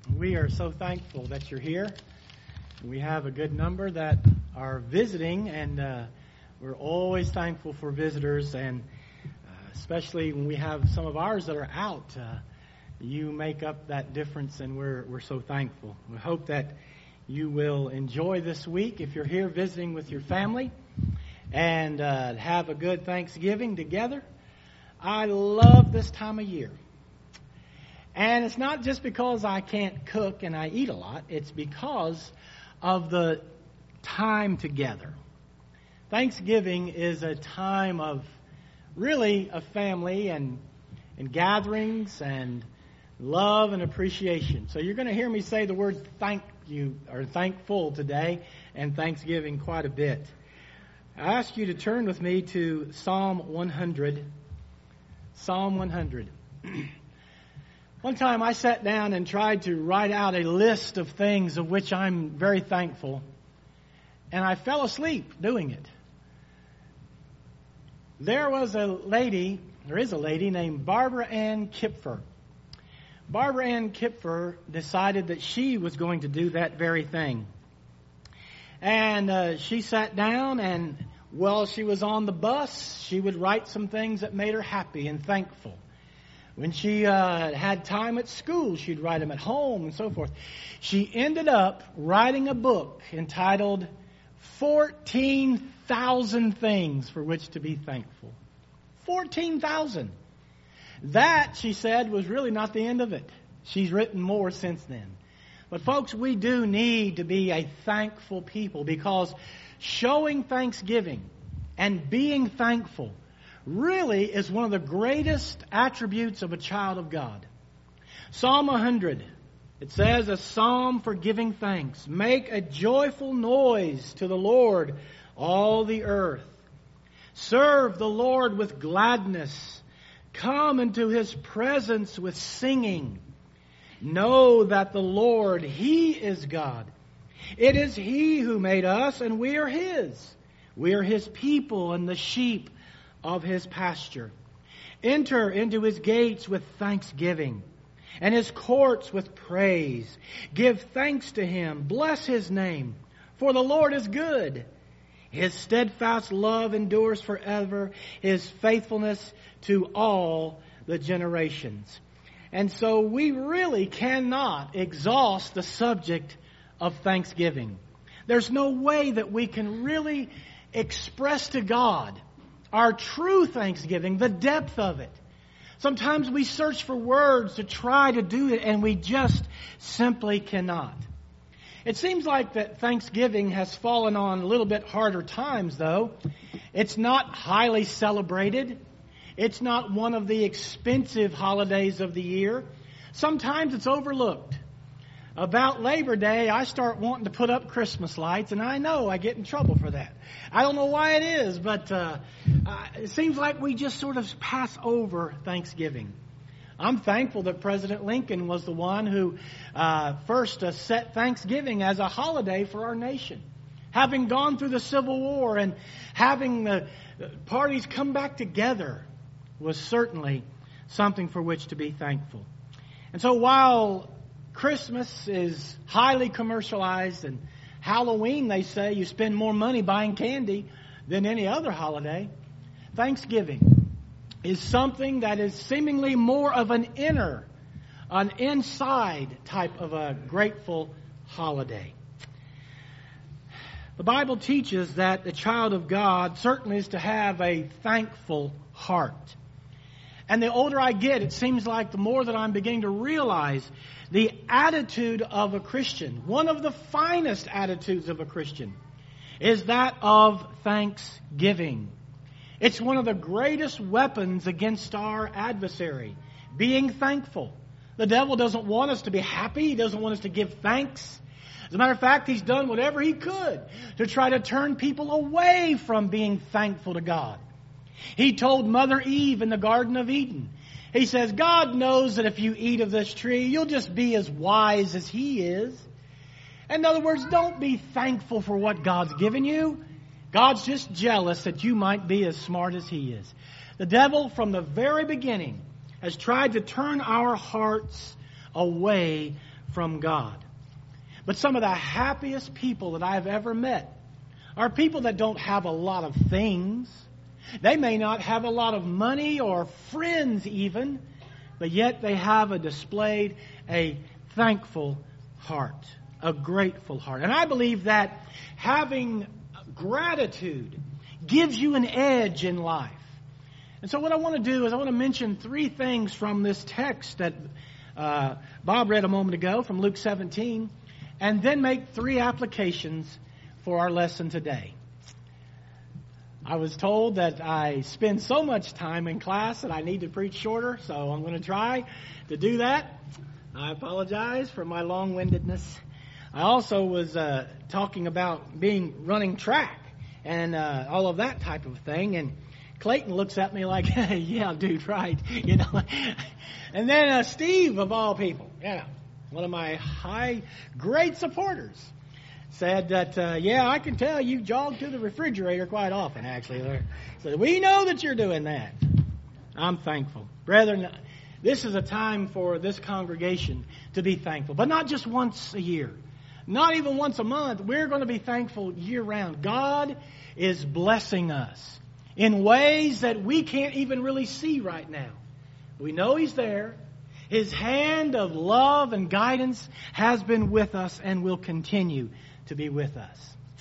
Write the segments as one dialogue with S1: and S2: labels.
S1: We are so thankful that you're here. We have a good number that are visiting, and we're always thankful for visitors, and especially when we have some of ours that are out. You make up that difference, and we're so thankful. We hope that you will enjoy this week if you're here visiting with your family, and have a good Thanksgiving together. I love this time of year. And it's not just because I can't cook and I eat a lot. It's because of the time together. Thanksgiving is a time of really a family and gatherings and love and appreciation. So you're going to hear me say the word thank you or thankful today and Thanksgiving quite a bit. I ask you to turn with me to Psalm 100. Psalm 100. One time I sat down and tried to write out a list of things of which I'm very thankful, and I fell asleep doing it. There is a lady named Barbara Ann Kipfer. Barbara Ann Kipfer decided that she was going to do that very thing. And she sat down, and while she was on the bus, she would write some things that made her happy and thankful. When she had time at school, she'd write them at home and so forth. She ended up writing a book entitled 14,000 Things for Which to Be Thankful. 14,000. That, she said, was really not the end of it. She's written more since then. But folks, we do need to be a thankful people, because showing thanksgiving and being thankful really is one of the greatest attributes of a child of God. Psalm 100, it says, a psalm for giving thanks. Make a joyful noise to the Lord, all the earth. Serve the Lord with gladness. Come into His presence with singing. Know that the Lord, He is God. It is He who made us, and we are His. We are His people and the sheep of His pasture. Enter into His gates with thanksgiving and His courts with praise. Give thanks to Him. Bless His name, for the Lord is good. His steadfast love endures forever. His faithfulness to all the generations. And so we really cannot exhaust the subject of thanksgiving. There's no way that we can really express to God our true thanksgiving, the depth of it. Sometimes we search for words to try to do it, and we just simply cannot. It seems like that Thanksgiving has fallen on a little bit harder times, though. It's not highly celebrated. It's not one of the expensive holidays of the year. Sometimes it's overlooked. About Labor Day, I start wanting to put up Christmas lights, and I know I get in trouble for that. I don't know why it is, but it seems like we just sort of pass over Thanksgiving. I'm thankful that President Lincoln was the one who first set Thanksgiving as a holiday for our nation. Having gone through the Civil War and having the parties come back together was certainly something for which to be thankful. And so while Christmas is highly commercialized, and Halloween, they say, you spend more money buying candy than any other holiday, Thanksgiving is something that is seemingly more of an inside type of a grateful holiday. The Bible teaches that the child of God certainly is to have a thankful heart. And the older I get, it seems like the more that I'm beginning to realize the attitude of a Christian, one of the finest attitudes of a Christian, is that of thanksgiving. It's one of the greatest weapons against our adversary, being thankful. The devil doesn't want us to be happy. He doesn't want us to give thanks. As a matter of fact, he's done whatever he could to try to turn people away from being thankful to God. He told Mother Eve in the Garden of Eden, He says, God knows that if you eat of this tree, you'll just be as wise as He is. In other words, don't be thankful for what God's given you. God's just jealous that you might be as smart as He is. The devil, from the very beginning, has tried to turn our hearts away from God. But some of the happiest people that I've ever met are people that don't have a lot of things. They may not have a lot of money or friends even, but yet they have displayed a thankful heart, a grateful heart. And I believe that having gratitude gives you an edge in life. And so what I want to do is I want to mention 3 things from this text that Bob read a moment ago from Luke 17, and then make 3 applications for our lesson today. I was told that I spend so much time in class that I need to preach shorter, so I'm going to try to do that. I apologize for my long-windedness. I also was talking about running track and all of that type of thing, and Clayton looks at me like, yeah, dude, right, you know. And then Steve, of all people, one of my great supporters, said that, yeah, I can tell you jog to the refrigerator quite often, actually. So we know that you're doing that. I'm thankful. Brethren, this is a time for this congregation to be thankful, but not just once a year, not even once a month. We're going to be thankful year-round. God is blessing us in ways that we can't even really see right now. We know He's there. His hand of love and guidance has been with us and will continue to be with us.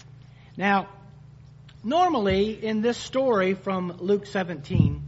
S1: Now, normally in this story from Luke 17,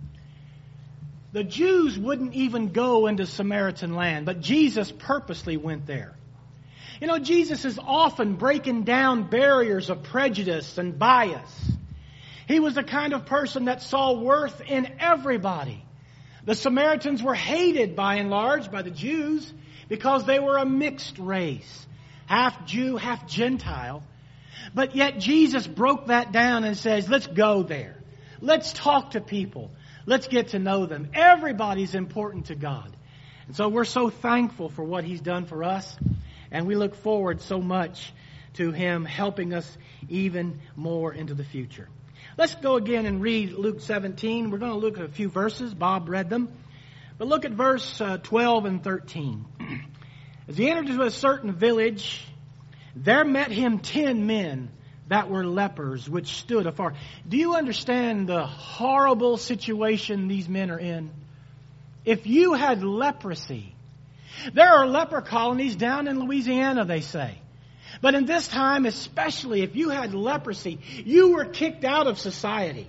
S1: the Jews wouldn't even go into Samaritan land, but Jesus purposely went there. You know, Jesus is often breaking down barriers of prejudice and bias. He was the kind of person that saw worth in everybody. The Samaritans were hated by and large by the Jews because they were a mixed race, half Jew, half Gentile. But yet Jesus broke that down and says, let's go there. Let's talk to people. Let's get to know them. Everybody's important to God. And so we're so thankful for what He's done for us. And we look forward so much to Him helping us even more into the future. Let's go again and read Luke 17. We're going to look at a few verses. Bob read them. But look at verse 12 and 13. As he entered into a certain village, there met him 10 men that were lepers, which stood afar. Do you understand the horrible situation these men are in? If you had leprosy, there are leper colonies down in Louisiana, they say. But in this time, especially if you had leprosy, you were kicked out of society.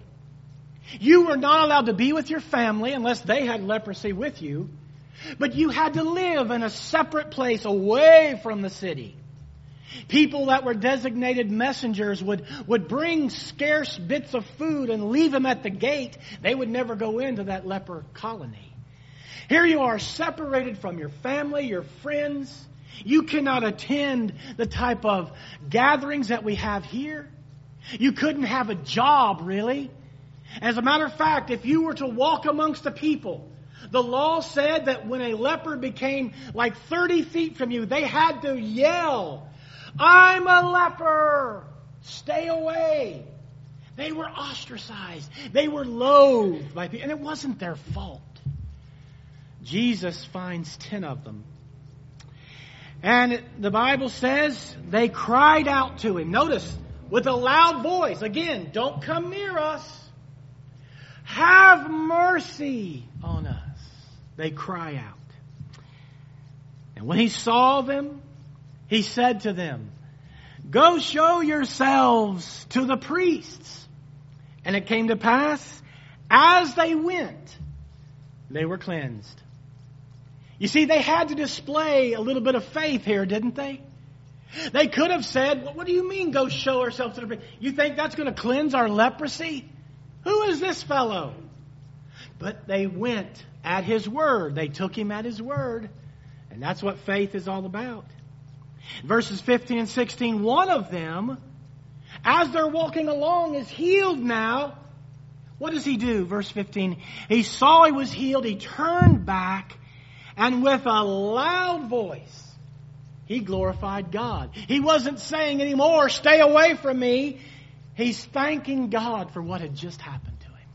S1: You were not allowed to be with your family unless they had leprosy with you. But you had to live in a separate place away from the city. People that were designated messengers would bring scarce bits of food and leave them at the gate. They would never go into that leper colony. Here you are, separated from your family, your friends. You cannot attend the type of gatherings that we have here. You couldn't have a job, really. As a matter of fact, if you were to walk amongst the people, the law said that when a leper became like 30 feet from you, they had to yell, "I'm a leper! Stay away!" They were ostracized. They were loathed by people, and it wasn't their fault. Jesus finds 10 of them. And the Bible says they cried out to Him. Notice, with a loud voice. Again, don't come near us. Have mercy on us. They cry out. And when He saw them, He said to them, "Go show yourselves to the priests." And it came to pass, as they went, they were cleansed. You see, they had to display a little bit of faith here, didn't they? They could have said, "What do you mean, go show ourselves to the priest? You think that's going to cleanse our leprosy? Who is this fellow?" But they went at His word. They took Him at His word. And that's what faith is all about. Verses 15 and 16, one of them, as they're walking along, is healed now. What does he do? Verse 15, he saw he was healed. He turned back, and with a loud voice, he glorified God. He wasn't saying anymore, "Stay away from me." He's thanking God for what had just happened to him.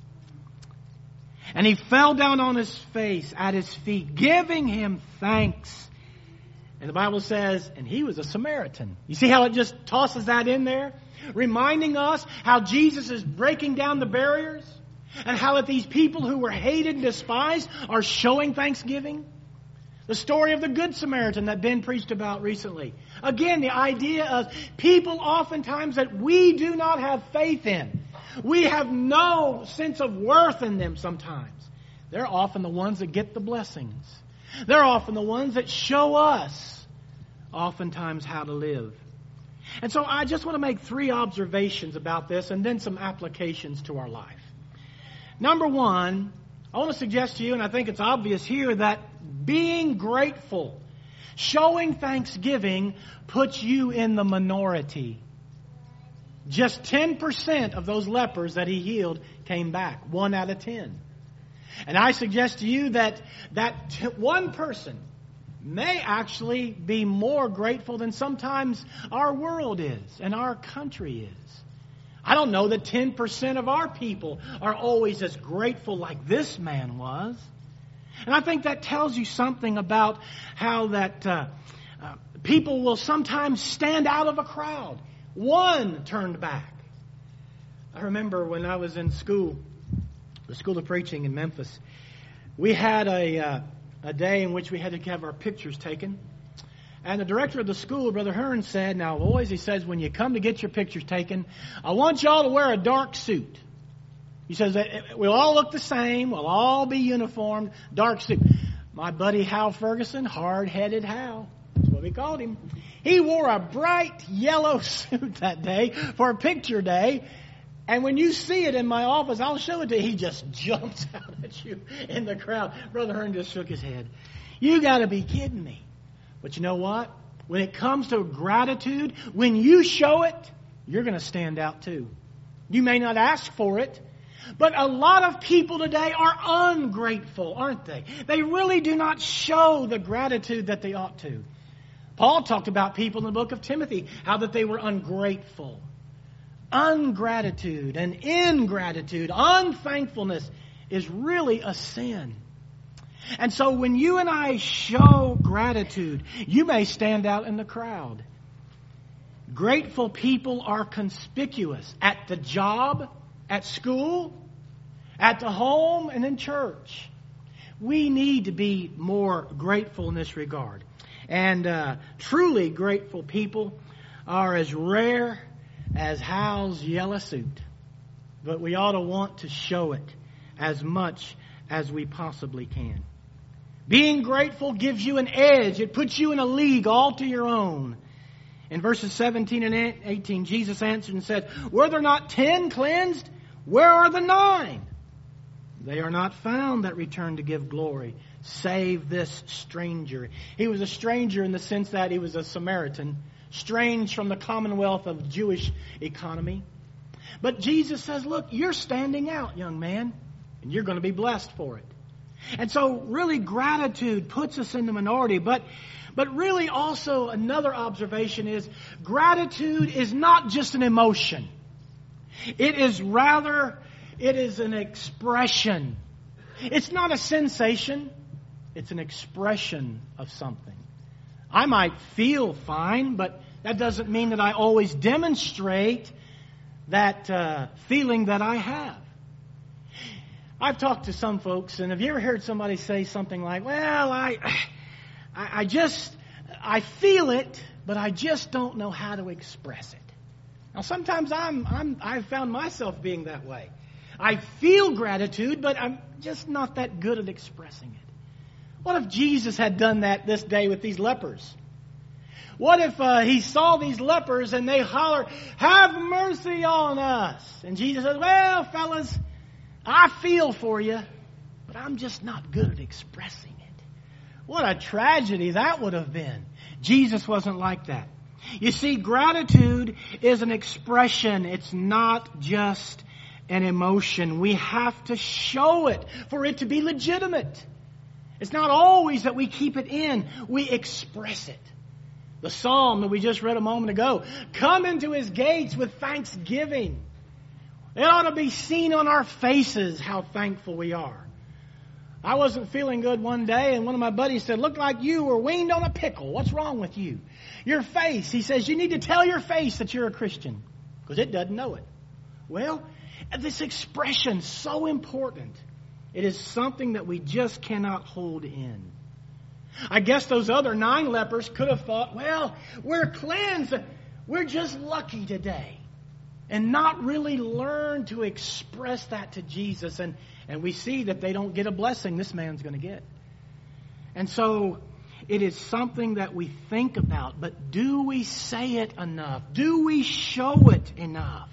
S1: And he fell down on his face at His feet, giving Him thanks. And the Bible says, and he was a Samaritan. You see how it just tosses that in there? Reminding us how Jesus is breaking down the barriers and how that these people who were hated and despised are showing thanksgiving. The story of the Good Samaritan that Ben preached about recently. Again, the idea of people oftentimes that we do not have faith in. We have no sense of worth in them sometimes. They're often the ones that get the blessings. They're often the ones that show us oftentimes how to live. And so I just want to make 3 observations about this and then some applications to our life. Number 1, I want to suggest to you, and I think it's obvious here, that being grateful, showing thanksgiving, puts you in the minority. Just 10% of those lepers that he healed came back. 1 out of 10. And I suggest to you that one person may actually be more grateful than sometimes our world is and our country is. I don't know that 10% of our people are always as grateful like this man was. And I think that tells you something about how that people will sometimes stand out of a crowd. 1 turned back. I remember when I was in school, the School of Preaching in Memphis, we had a day in which we had to have our pictures taken. And the director of the school, Brother Hearn, said, now boys, he says, when you come to get your pictures taken, I want y'all to wear a dark suit. He says, we'll all look the same, we'll all be uniformed, dark suit. My buddy Hal Ferguson, hard-headed Hal, that's what we called him, he wore a bright yellow suit that day for a picture day. And when you see it in my office, I'll show it to you. He just jumps out at you in the crowd. Brother Hearn just shook his head. You got to be kidding me. But you know what? When it comes to gratitude, when you show it, you're going to stand out too. You may not ask for it, but a lot of people today are ungrateful, aren't they? They really do not show the gratitude that they ought to. Paul talked about people in the book of Timothy, how that they were ungrateful. Ungratitude and ingratitude, unthankfulness is really a sin. And so when you and I show gratitude, you may stand out in the crowd. Grateful people are conspicuous at the job, at school, at the home, and in church. We need to be more grateful in this regard. And truly grateful people are as rare as Hal's yellow suit. But we ought to want to show it as much as we possibly can. Being grateful gives you an edge. It puts you in a league all to your own. In verses 17 and 18, Jesus answered and said, were there not 10 cleansed? Where are the 9? They are not found that return to give glory, save this stranger. He was a stranger in the sense that he was a Samaritan, strange from the commonwealth of Jewish economy. But Jesus says, look, you're standing out, young man, and you're going to be blessed for it. And so really gratitude puts us in the minority. But really also another observation is gratitude is not just an emotion. It is an expression. It's not a sensation. It's an expression of something. I might feel fine, but that doesn't mean that I always demonstrate that feeling that I have. I've talked to some folks, and have you ever heard somebody say something like, well, I feel it, but I just don't know how to express it. Now, sometimes I've found myself being that way. I feel gratitude, but I'm just not that good at expressing it. What if Jesus had done that this day with these lepers? What if he saw these lepers and they holler, have mercy on us? And Jesus says, well, fellas, I feel for you, but I'm just not good at expressing it. What a tragedy that would have been. Jesus wasn't like that. You see, gratitude is an expression. It's not just an emotion. We have to show it for it to be legitimate. It's not always that we keep it in. We express it. The psalm that we just read a moment ago, come into his gates with thanksgiving. It ought to be seen on our faces how thankful we are. I wasn't feeling good one day, and one of my buddies said, "Look like you were weaned on a pickle. What's wrong with you?" Your face, he says, you need to tell your face that you're a Christian, because it doesn't know it. Well, this expression, so important. It is something that we just cannot hold in. I guess those other 9 lepers could have thought, well, we're cleansed. We're just lucky today. And not really learn to express that to Jesus. And we see that they don't get a blessing this man's going to get. And so it is something that we think about. But do we say it enough? Do we show it enough?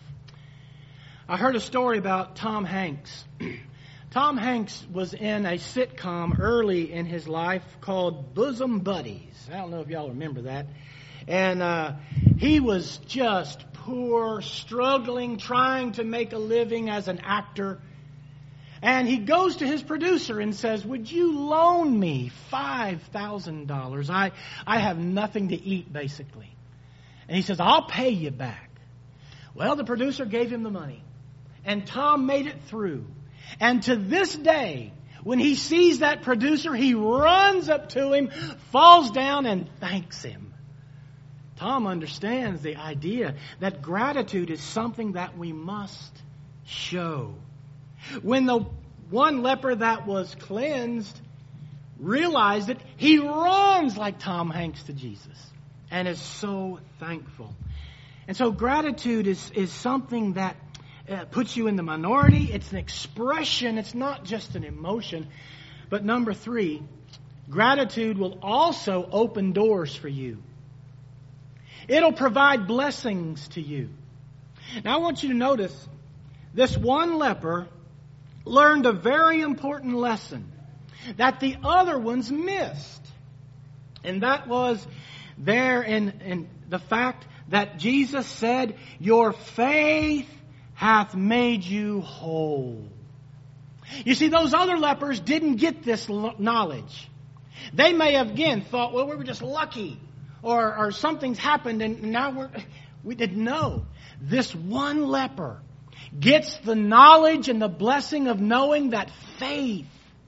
S1: I heard a story about Tom Hanks. Tom Hanks was in a sitcom early in his life called Bosom Buddies. I don't know if y'all remember that. And he was just poor, struggling, trying to make a living as an actor. And he goes to his producer and says, "Would you loan me $5,000? I have nothing to eat, basically." And he says, "I'll pay you back." Well, the producer gave him the money. And Tom made it through. And to this day, when he sees that producer, he runs up to him, falls down, and thanks him. Tom understands the idea that gratitude is something that we must show. When the one leper that was cleansed realized it, he runs like Tom Hanks to Jesus and is so thankful. And so gratitude is something that puts you in the minority. It's an expression. It's not just an emotion. But number 3, gratitude will also open doors for you. It'll provide blessings to you. Now I want you to notice this one leper learned a very important lesson that the other ones missed. And that was there in the fact that Jesus said, "Your faith hath made you whole." You see, those other lepers didn't get this knowledge. They may have again thought, well, we were just lucky, or something's happened and now we didn't know. This one leper gets the knowledge and the blessing of knowing that faith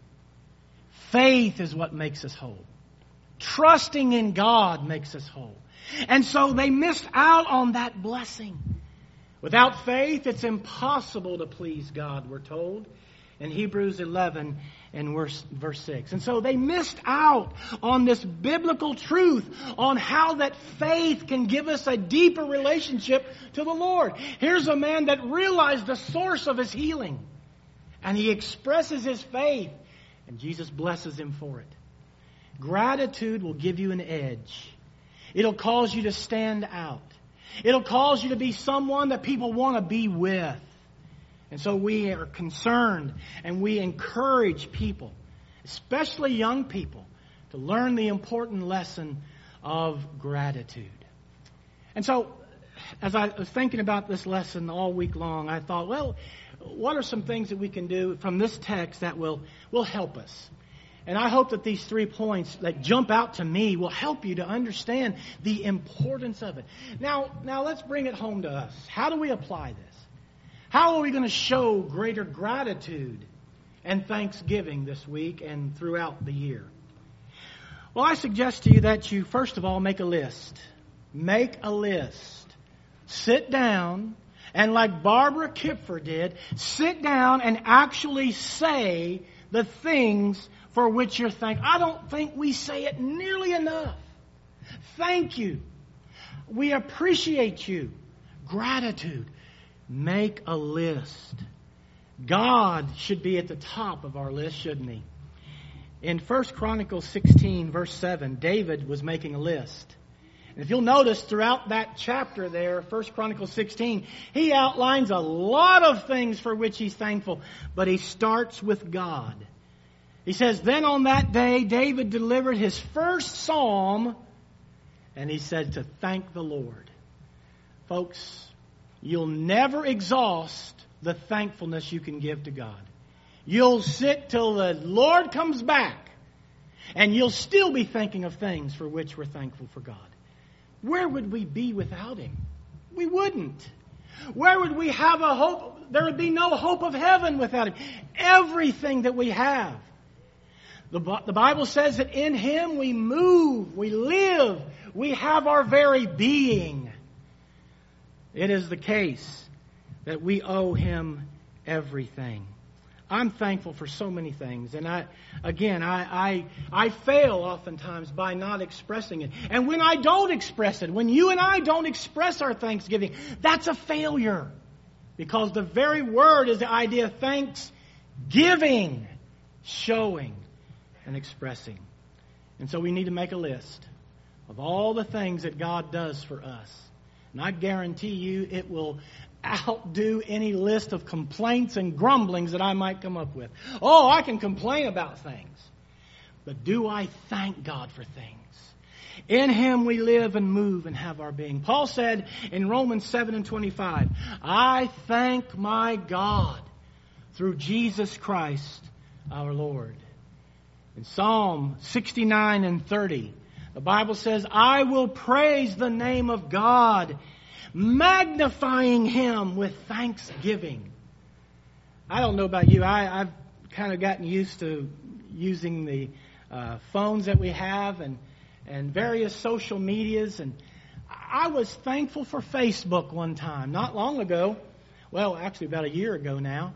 S1: is what makes us whole. Trusting in God makes us whole. And so they missed out on that blessing. Without faith, it's impossible to please God, we're told in Hebrews 11 and verse 6. And so they missed out on this biblical truth on how that faith can give us a deeper relationship to the Lord. Here's a man that realized the source of his healing. And he expresses his faith. And Jesus blesses him for it. Gratitude will give you an edge. It'll cause you to stand out. It'll cause you to be someone that people want to be with. And so we are concerned and we encourage people, especially young people, to learn the important lesson of gratitude. And so, as I was thinking about this lesson all week long, I thought, well, what are some things that we can do from this text that will help us? And I hope that these 3 points that jump out to me will help you to understand the importance of it. Now let's bring it home to us. How do we apply this? How are we going to show greater gratitude and thanksgiving this week and throughout the year? Well, I suggest to you that you, first of all, make a list. Make a list. Sit down, and like Barbara Kipfer did, sit down and actually say the things for which you're thankful. I don't think we say it nearly enough. Thank you. We appreciate you. Gratitude. Make a list. God should be at the top of our list, shouldn't he? In 1 Chronicles 16, verse 7, David was making a list. And if you'll notice throughout that chapter there, 1 Chronicles 16, he outlines a lot of things for which he's thankful. But he starts with God. He says, then on that day, David delivered his first psalm, and he said to thank the Lord. Folks, you'll never exhaust the thankfulness you can give to God. You'll sit till the Lord comes back, and you'll still be thinking of things for which we're thankful for God. Where would we be without Him? We wouldn't. Where would we have a hope? There would be no hope of heaven without Him. Everything that we have The Bible says that in Him we move, we live, we have our very being. It is the case that we owe Him everything. I'm thankful for so many things. And I fail oftentimes by not expressing it. And when I don't express it, when you and I don't express our thanksgiving, that's a failure. Because the very word is the idea of thanksgiving, showing and expressing. And so we need to make a list of all the things that God does for us. And I guarantee you it will outdo any list of complaints and grumblings that I might come up with. Oh, I can complain about things. But do I thank God for things? In Him we live and move and have our being. Paul said in Romans 7:25, I thank my God through Jesus Christ our Lord. In Psalm 69:30, the Bible says, I will praise the name of God, magnifying Him with thanksgiving. I don't know about you. I've kind of gotten used to using the phones that we have and various social medias. And I was thankful for Facebook one time, not long ago. Well, actually about a year ago now.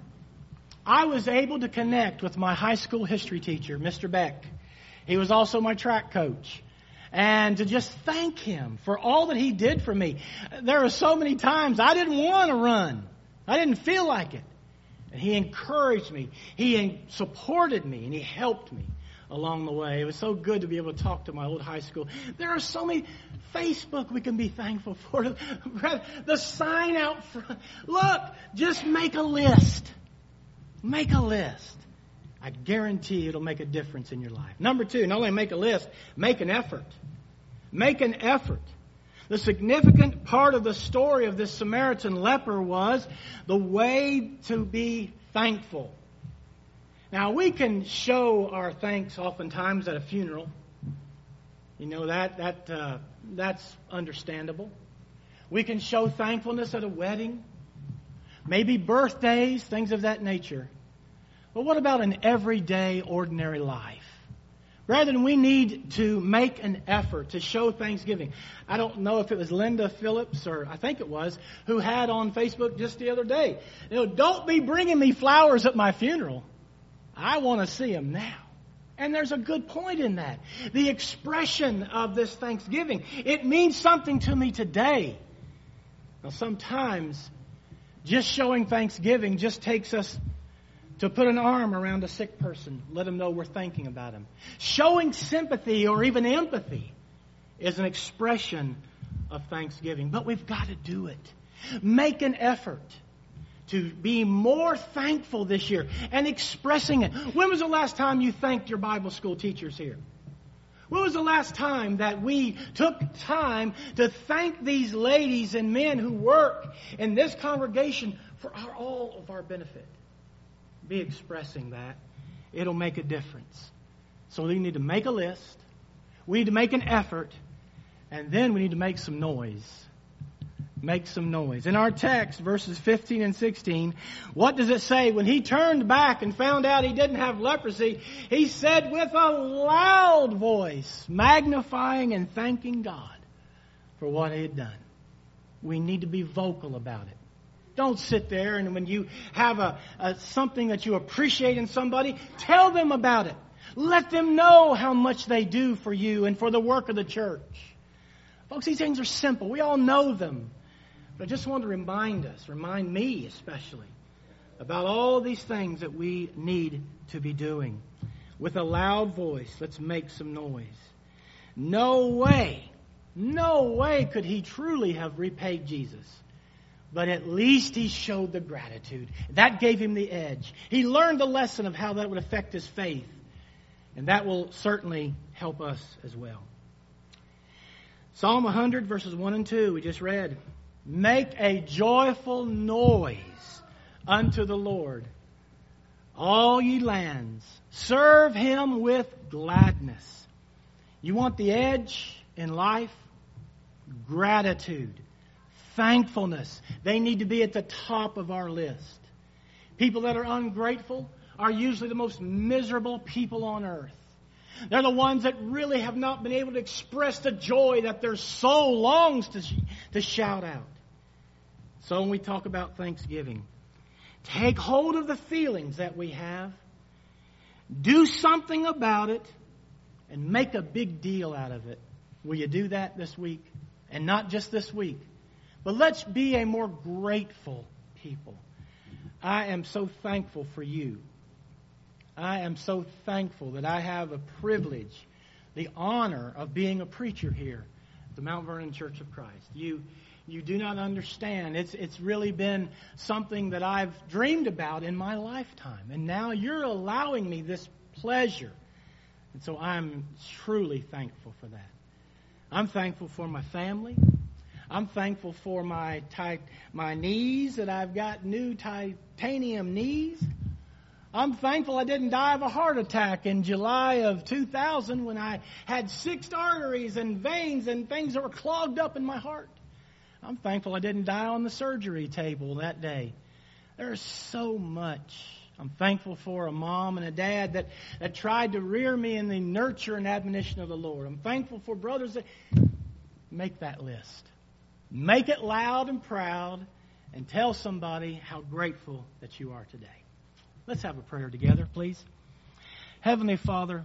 S1: I was able to connect with my high school history teacher, Mr. Beck. He was also my track coach. And to just thank him for all that he did for me. There were so many times I didn't want to run. I didn't feel like it. And he encouraged me. He supported me and he helped me along the way. It was so good to be able to talk to my old high school. There are so many. Facebook we can be thankful for. The sign out front. Look, just make a list. Make a list. I guarantee it'll make a difference in your life. Number 2, not only make a list, make an effort. Make an effort. The significant part of the story of this Samaritan leper was the way to be thankful. Now, we can show our thanks oftentimes at a funeral. You know, that's understandable. We can show thankfulness at a wedding. Maybe birthdays, things of that nature. But what about an everyday, ordinary life? Rather than we need to make an effort to show thanksgiving. I don't know if it was Linda Phillips, or I think it was, who had on Facebook just the other day, don't be bringing me flowers at my funeral. I want to see them now. And there's a good point in that. The expression of this thanksgiving, it means something to me today. Now sometimes just showing thanksgiving just takes us to put an arm around a sick person, let them know we're thinking about them. Showing sympathy or even empathy is an expression of thanksgiving. But we've got to do it. Make an effort to be more thankful this year and expressing it. When was the last time you thanked your Bible school teachers here? When was the last time that we took time to thank these ladies and men who work in this congregation for all of our benefit? Be expressing that. It'll make a difference. So we need to make a list. We need to make an effort. And then we need to make some noise. Make some noise. In our text, verses 15 and 16, what does it say? When he turned back and found out he didn't have leprosy, he said with a loud voice, magnifying and thanking God for what he had done. We need to be vocal about it. Don't sit there and when you have something that you appreciate in somebody, tell them about it. Let them know how much they do for you and for the work of the church. Folks, these things are simple. We all know them. But I just want to remind me especially, about all these things that we need to be doing. With a loud voice, let's make some noise. No way could he truly have repaid Jesus. But at least he showed the gratitude. That gave him the edge. He learned the lesson of how that would affect his faith. And that will certainly help us as well. Psalm 100 verses 1 and 2 we just read. Make a joyful noise unto the Lord, all ye lands. Serve him with gladness. You want the edge in life? Gratitude. Thankfulness. They need to be at the top of our list. People that are ungrateful are usually the most miserable people on earth. They're the ones that really have not been able to express the joy that their soul longs to shout out. So when we talk about Thanksgiving, take hold of the feelings that we have, do something about it, and make a big deal out of it. Will you do that this week? And not just this week, but let's be a more grateful people. I am so thankful for you. I am so thankful that I have a privilege, the honor of being a preacher here at the Mount Vernon Church of Christ. You do not understand. It's really been something that I've dreamed about in my lifetime. And now you're allowing me this pleasure. And so I'm truly thankful for that. I'm thankful for my family. I'm thankful for my knees, that I've got new titanium knees. I'm thankful I didn't die of a heart attack in July of 2000 when I had 6 arteries and veins and things that were clogged up in my heart. I'm thankful I didn't die on the surgery table that day. There's so much. I'm thankful for a mom and a dad that tried to rear me in the nurture and admonition of the Lord. I'm thankful for brothers that make that list. Make it loud and proud and tell somebody how grateful that you are today. Let's have a prayer together, please. Heavenly Father,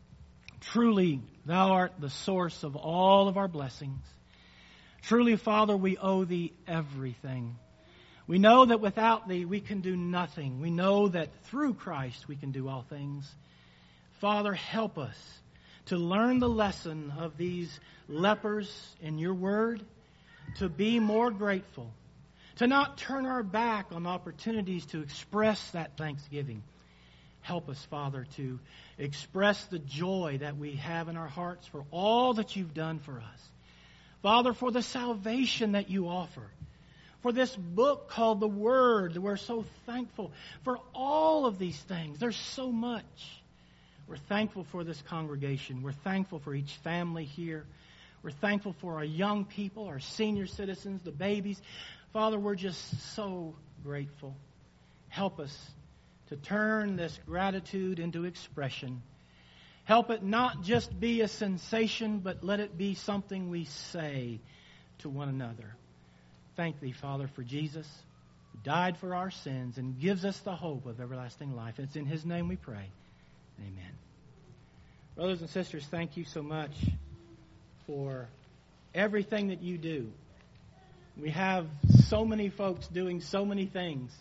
S1: truly Thou art the source of all of our blessings. Truly, Father, we owe Thee everything. We know that without Thee we can do nothing. We know that through Christ we can do all things. Father, help us to learn the lesson of these lepers in Your Word, to be more grateful, to not turn our back on opportunities to express that thanksgiving. Help us, Father, to express the joy that we have in our hearts for all that You've done for us. Father, for the salvation that You offer, for this book called the Word, we're so thankful for all of these things. There's so much. We're thankful for this congregation. We're thankful for each family here. We're thankful for our young people, our senior citizens, the babies. Father, we're just so grateful. Help us to turn this gratitude into expression. Help it not just be a sensation, but let it be something we say to one another. Thank Thee, Father, for Jesus, who died for our sins and gives us the hope of everlasting life. It's in His name we pray. Amen. Brothers and sisters, thank you so much for everything that you do. We have so many folks doing so many things.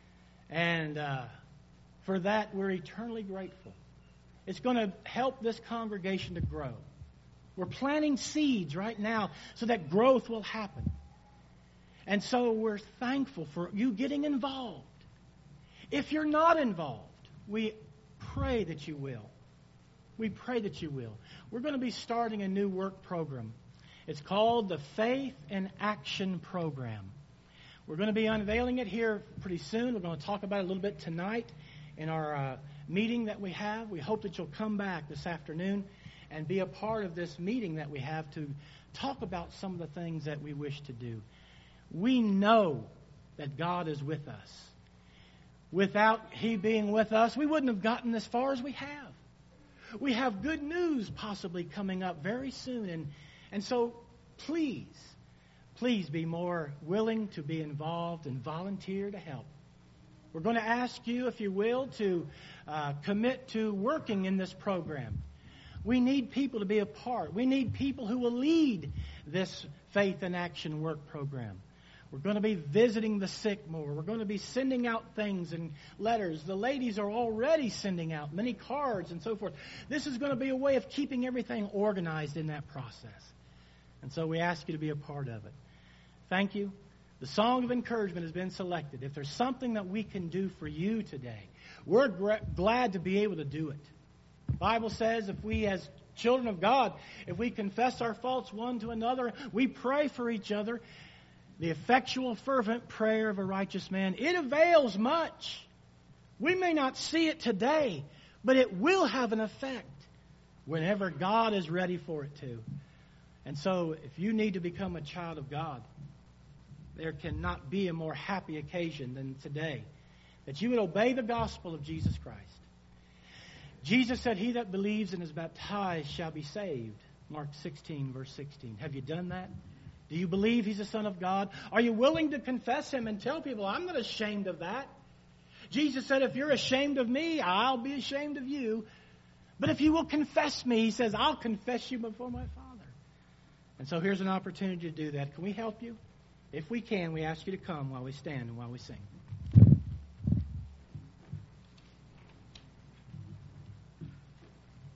S1: And for that, we're eternally grateful. It's going to help this congregation to grow. We're planting seeds right now so that growth will happen. And so we're thankful for you getting involved. If you're not involved, we pray that you will. We pray that you will. We're going to be starting a new work program. It's called the Faith in Action Program. We're going to be unveiling it here pretty soon. We're going to talk about it a little bit tonight in our meeting that we have. We hope that you'll come back this afternoon and be a part of this meeting that we have to talk about some of the things that we wish to do. We know that God is with us. Without He being with us, we wouldn't have gotten as far as we have. We have good news possibly coming up very soon. And so please be more willing to be involved and volunteer to help. We're going to ask you, if you will, to commit to working in this program. We need people to be a part. We need people who will lead this Faith in Action work program. We're going to be visiting the sick more. We're going to be sending out things and letters. The ladies are already sending out many cards and so forth. This is going to be a way of keeping everything organized in that process. And so we ask you to be a part of it. Thank you. The song of encouragement has been selected. If there's something that we can do for you today, we're glad to be able to do it. The Bible says if we as children of God, if we confess our faults one to another, we pray for each other, the effectual, fervent prayer of a righteous man, it avails much. We may not see it today, but it will have an effect whenever God is ready for it to. And so, if you need to become a child of God, there cannot be a more happy occasion than today that you would obey the gospel of Jesus Christ. Jesus said, he that believes and is baptized shall be saved. Mark 16, verse 16. Have you done that? Do you believe He's the Son of God? Are you willing to confess Him and tell people, I'm not ashamed of that? Jesus said, if you're ashamed of me, I'll be ashamed of you. But if you will confess me, He says, I'll confess you before my Father. And so here's an opportunity to do that. Can we help you? If we can, we ask you to come while we stand and while we sing.